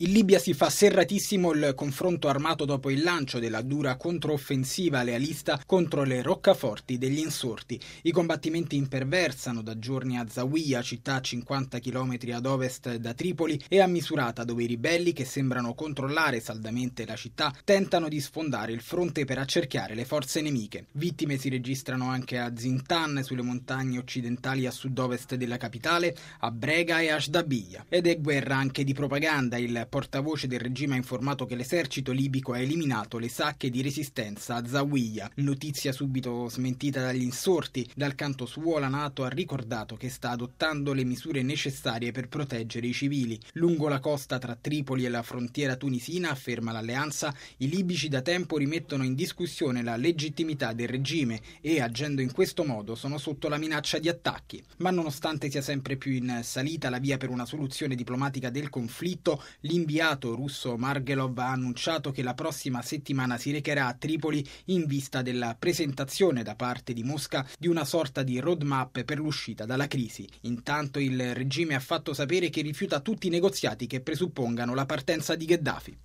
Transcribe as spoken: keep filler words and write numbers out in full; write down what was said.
In Libia si fa serratissimo il confronto armato dopo il lancio della dura controffensiva lealista contro le roccaforti degli insorti. I combattimenti imperversano da giorni a Zawiya, città a cinquanta chilometri ad ovest da Tripoli, e a Misurata, dove i ribelli, che sembrano controllare saldamente la città, tentano di sfondare il fronte per accerchiare le forze nemiche. Vittime si registrano anche a Zintan, sulle montagne occidentali a sud-ovest della capitale, a Brega e a Shdabiya. Ed è guerra anche di propaganda. Il portavoce del regime ha informato che l'esercito libico ha eliminato le sacche di resistenza a Zawiya, notizia subito smentita dagli insorti. Dal canto suo la NATO ha ricordato che sta adottando le misure necessarie per proteggere i civili. Lungo la costa tra Tripoli e la frontiera tunisina, afferma l'alleanza, i libici da tempo rimettono in discussione la legittimità del regime e, agendo in questo modo, sono sotto la minaccia di attacchi. Ma nonostante sia sempre più in salita la via per una soluzione diplomatica del conflitto, l'inviato russo Margelov ha annunciato che la prossima settimana si recherà a Tripoli in vista della presentazione da parte di Mosca di una sorta di roadmap per l'uscita dalla crisi. Intanto il regime ha fatto sapere che rifiuta tutti i negoziati che presuppongano la partenza di Gheddafi.